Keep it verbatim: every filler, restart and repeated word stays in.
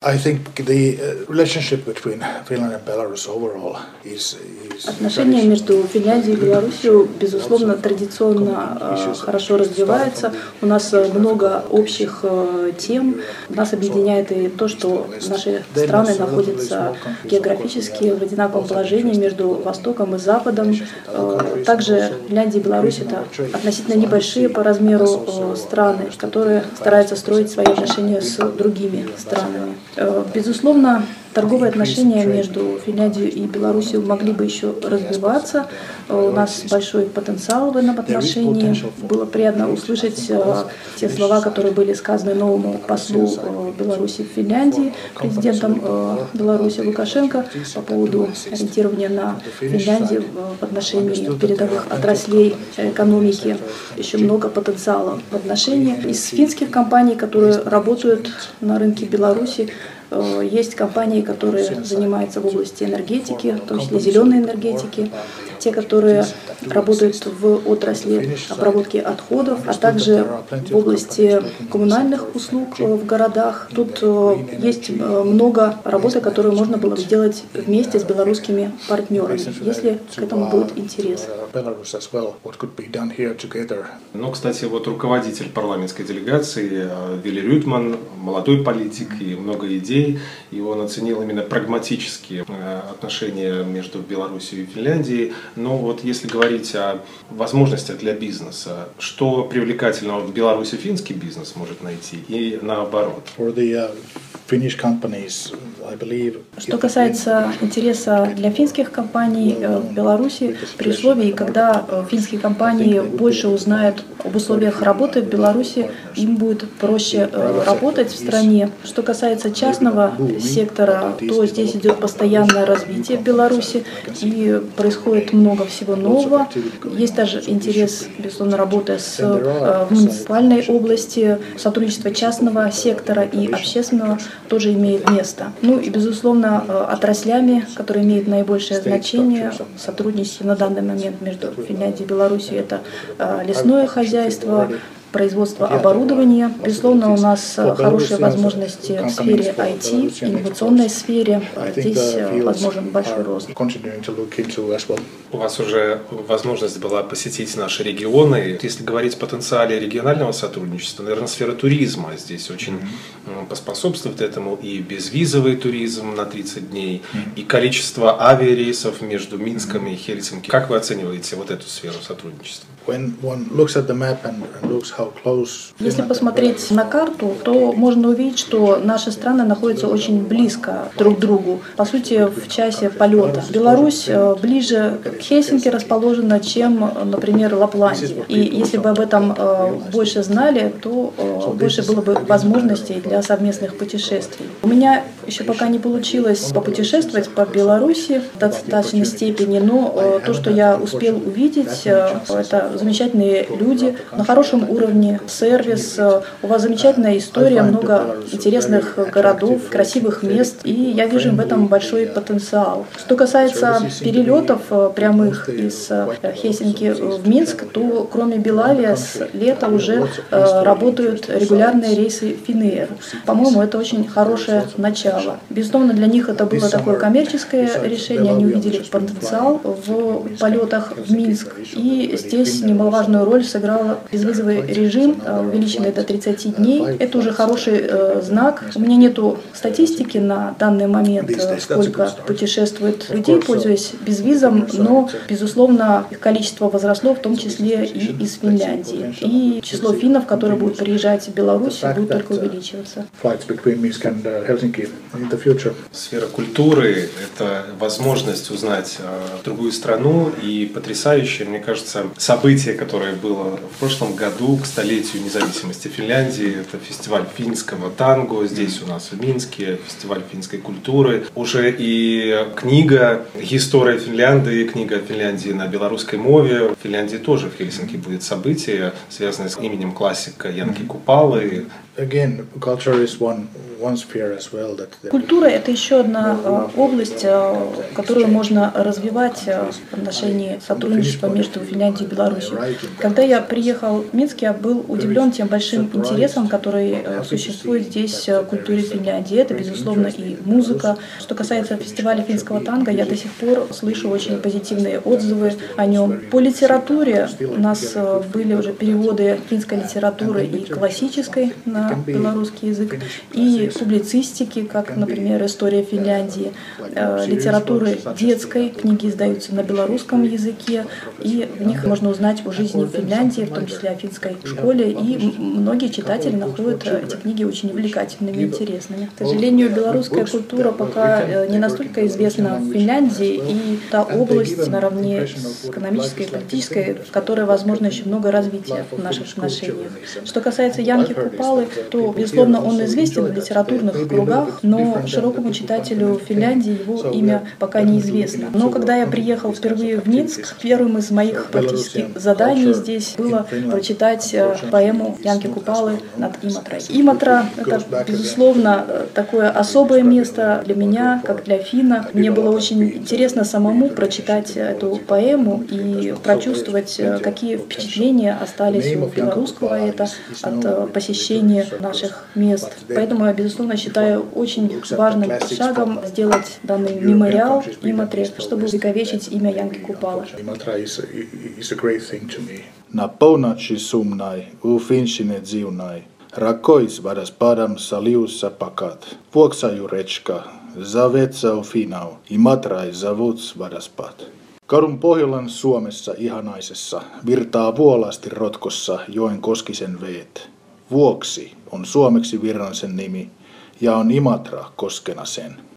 Отношения между Финляндией и Беларусью, безусловно, традиционно э, хорошо развиваются. У нас много общих э, тем. Нас объединяет и то, что наши страны находятся географически в одинаковом положении между Востоком и Западом. Э, также Финляндия и Беларусь — это относительно небольшие по размеру э, страны, которые стараются строить свои отношения с другими странами. Э, безусловно, торговые отношения между Финляндией и Беларусью могли бы еще развиваться. У нас большой потенциал в этом отношении. Было приятно услышать те слова, которые были сказаны новому послу Беларуси в Финляндии, президентом Беларуси Лукашенко, по поводу ориентирования на Финляндию в отношении передовых отраслей экономики. Еще много потенциала в отношении. Из финских компаний, которые работают на рынке Беларуси, есть компании, которые занимаются в области энергетики, в том числе зеленой энергетики, те, которые работают в отрасли обработки отходов, а также в области коммунальных услуг в городах. Тут есть много работы, которую можно было бы сделать вместе с белорусскими партнерами, если к этому будет интерес. Ну, кстати, вот руководитель парламентской делегации Вилли Рютман, молодой политик и много идей, и он оценил именно прагматические отношения между Беларусью и Финляндией. Но вот если говорить о возможностях для бизнеса, что привлекательного в Беларуси финский бизнес может найти и наоборот? Что касается интереса для финских компаний в Беларуси, при условии, когда финские компании больше узнают об условиях работы в Беларуси, им будет проще работать в стране. Что касается частного сектора, то здесь идет постоянное развитие в Беларуси и происходит много всего нового. Есть даже интерес, безусловно, работы с, в муниципальной области, сотрудничество частного сектора и общественного тоже имеет место. Ну и, безусловно, отраслями, которые имеют наибольшее значение в сотрудничестве на данный момент между Финляндией и Беларусью, это лесное хозяйство, производство оборудования. Безусловно, у нас хорошие возможности в сфере ай ти, инновационной сфере. Здесь возможен большой рост. У вас уже возможность была посетить наши регионы. Если говорить о потенциале регионального сотрудничества, наверное, сфера туризма здесь очень mm-hmm. поспособствует этому. И безвизовый туризм на тридцать дней, mm-hmm. и количество авиарейсов между Минском mm-hmm. и Хельсинки. Как вы оцениваете вот эту сферу сотрудничества? Если посмотреть на карту, то можно увидеть, что наши страны находятся очень близко друг к другу, по сути, в часе полета. Беларусь ближе к Хельсинки расположена, чем, например, Лапландия. И если бы об этом больше знали, то больше было бы возможностей для совместных путешествий. У меня еще пока не получилось попутешествовать по Беларуси в достаточной степени, но то, что я успел увидеть, это замечательные люди на хорошем уровне, сервис, у вас замечательная история, много интересных городов, красивых мест, и я вижу в этом большой потенциал. Что касается перелетов прямых из Хельсинки в Минск, то кроме Белавия с лета уже работают регулярные рейсы Finnair. По-моему, это очень хорошее начало. Безусловно, для них это было такое коммерческое решение, они увидели потенциал в полетах в Минск, и здесь немаловажную роль сыграла безвизовый режим, увеличенный до тридцати дней. Это уже хороший э, знак. У меня нету статистики на данный момент, сколько путешествует людей, пользуясь безвизом, но, безусловно, их количество возросло, в том числе и из Финляндии. И число финнов, которые будут приезжать в Беларусь, будет только увеличиваться. Сфера культуры – это возможность узнать другую страну, и потрясающее, мне кажется, событие, которое было в прошлом году к столетию независимости Финляндии. Это фестиваль финского танго здесь у нас в Минске, фестиваль финской культуры. Уже и книга «История Финляндии», книга Финляндии на белорусской мове. В Финляндии тоже в Хельсинки будет событие, связанное с именем классика Янки Купалы. again, culture is one one sphere as well. That Культура – это еще одна э, область, э, которую можно развивать э, в отношении сотрудничества между Финляндией и Беларусью. Когда я приехал в Минск, я был удивлен тем большим интересом, который э, существует здесь в культуре Финляндии. Это, безусловно, и музыка. Что касается фестиваля финского танго, я до сих пор слышу очень позитивные отзывы о нем. По литературе у нас э, были уже переводы финской литературы и классической на белорусский язык, и публицистики, как, например, «История Финляндии», э, литературы детской, книги издаются на белорусском языке, и в них можно узнать о жизни в Финляндии, в том числе о финской школе, и многие читатели находят эти книги очень увлекательными и интересными. К сожалению, белорусская культура пока не настолько известна в Финляндии, и та область наравне с экономической и политической, в которой возможно еще много развития в наших отношениях. Что касается Янки Купалы, то, безусловно, он известен в литературных кругах, но широкому читателю Финляндии его имя пока неизвестно. Но когда я приехал впервые в Минск, первым из моих практических заданий здесь было прочитать поэму Янки Купалы над Иматрой. Иматра — это, безусловно, такое особое место для меня, как для финна. Мне было очень интересно самому прочитать эту поэму и прочувствовать, какие впечатления остались у белорусского поэта от посещения наших мест. Поэтому я, безусловно, считаю очень важным шагом сделать данный мемориал Иматре, чтобы увековечить имя Янки Купалы. Na pounachi sumnai, u finchine dziunai, rakois vadas padam saliussa pakat, vuoksajurechka, zavetsau finau, Imatrai zavuts vadaspat. Kadun Pohjolan Suomessa ihanaisessa virtaa vuolaasti rotkossa joen koskisen veet. Vuoksi on suomeksi virran sen nimi ja on Imatra koskena sen.